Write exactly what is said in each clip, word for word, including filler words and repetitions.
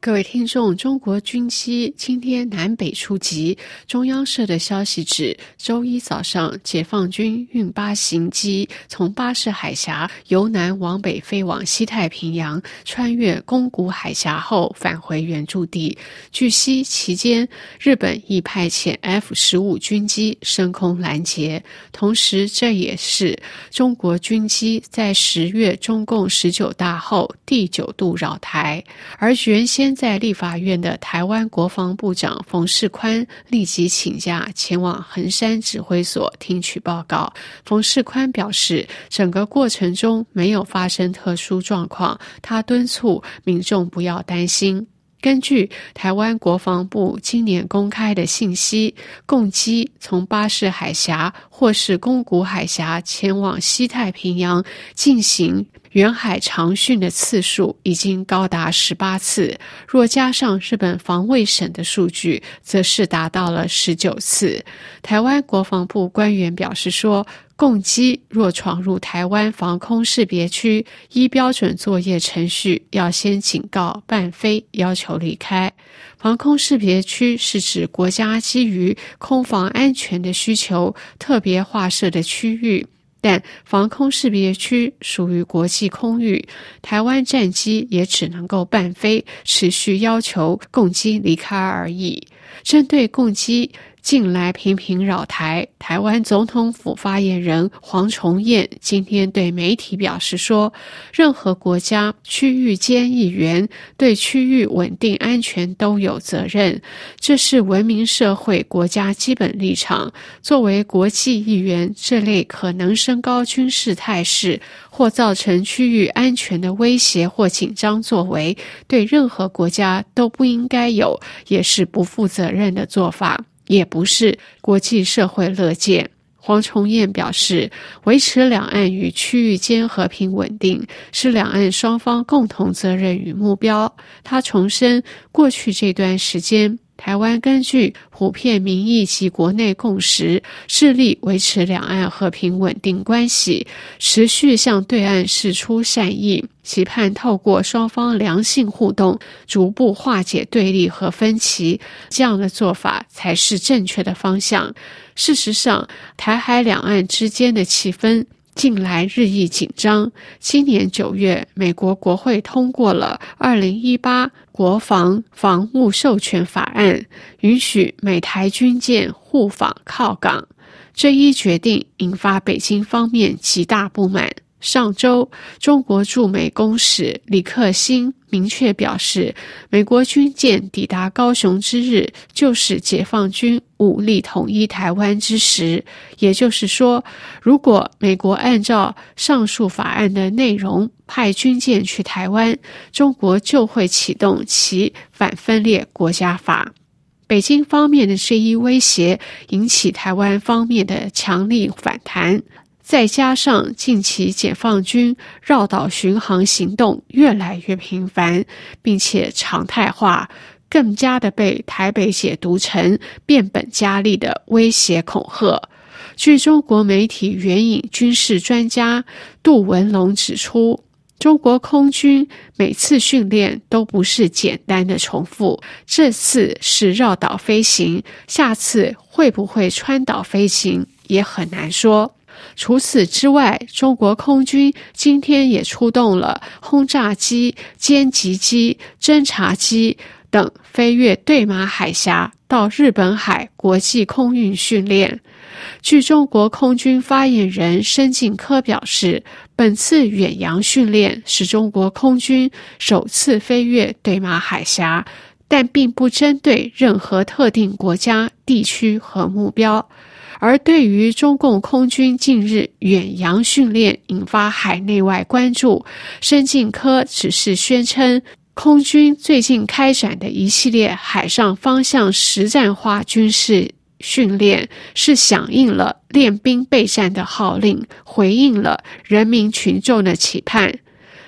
各位听众，中国军机今天南北出击。中央社的消息指，周一早上，解放军运八型机从巴士海峡由南往北飞往西太平洋，穿越宫古海峡后返回原驻地。据悉，期间日本亦派遣 F 十五 军机升空拦截。同时，这也是中国军机在十月中共十九大后第九度扰台，而原先在立法院的台湾国防部长冯世宽立即请假前往衡山指挥所听取报告。冯世宽表示，整个过程中没有发生特殊状况，他敦促民众不要担心。根据台湾国防部今年公开的信息，共机从巴士海峡或是宫古海峡前往西太平洋进行远海长训的次数已经高达十八次，若加上日本防卫省的数据，则是达到了十九次。台湾国防部官员表示说，共机若闯入台湾防空识别区，依标准作业程序要先警告伴飞，要求离开。防空识别区是指国家基于空防安全的需求特别划设的区域，但防空识别区属于国际空域，台湾战机也只能够伴飞，持续要求共机离开而已。针对共机近来频频扰台，台湾总统府发言人黄崇彦今天对媒体表示说，任何国家区域间议员对区域稳定安全都有责任，这是文明社会国家基本立场。作为国际议员，这类可能升高军事态势或造成区域安全的威胁或紧张作为，对任何国家都不应该有，也是不负责任的做法，也不是国际社会乐见。黄崇彦表示，维持两岸与区域间和平稳定是两岸双方共同责任与目标。他重申，过去这段时间，台湾根据普遍民意及国内共识，致力维持两岸和平稳定关系，持续向对岸释出善意，期盼透过双方良性互动，逐步化解对立和分歧，这样的做法才是正确的方向。事实上，台海两岸之间的气氛近来日益紧张。今年九月，美国国会通过了二零一八国防防务授权法案，允许美台军舰互访靠港。这一决定引发北京方面极大不满。上周，中国驻美公使李克兴明确表示，美国军舰抵达高雄之日，就是解放军武力统一台湾之时。也就是说，如果美国按照上述法案的内容派军舰去台湾，中国就会启动其反分裂国家法。北京方面的这一威胁引起台湾方面的强力反弹，再加上近期解放军绕岛巡航行动越来越频繁，并且常态化，更加的被台北解读成变本加厉的威胁恐吓。据中国媒体援引军事专家杜文龙指出，中国空军每次训练都不是简单的重复，这次是绕岛飞行，下次会不会穿岛飞行也很难说。除此之外，中国空军今天也出动了轰炸机、歼击机、侦察机等飞越对马海峡到日本海国际空运训练。据中国空军发言人申进科表示，本次远洋训练是中国空军首次飞越对马海峡，但并不针对任何特定国家、地区和目标。而对于中共空军近日远洋训练引发海内外关注，申进科只是宣称，空军最近开展的一系列海上方向实战化军事训练是响应了练兵备战的号令，回应了人民群众的期盼。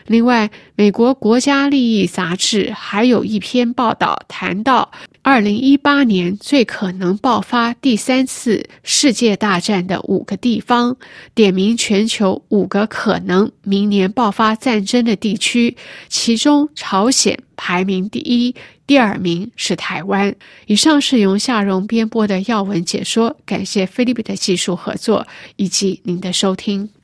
另外，美国国家利益杂志还有一篇报道谈到二零一八年最可能爆发第三次世界大战的五个地方，点名全球五个可能明年爆发战争的地区，其中朝鲜排名第一，第二名是台湾。以上是由夏蓉编播的要闻解说，感谢菲律宾的技术合作以及您的收听。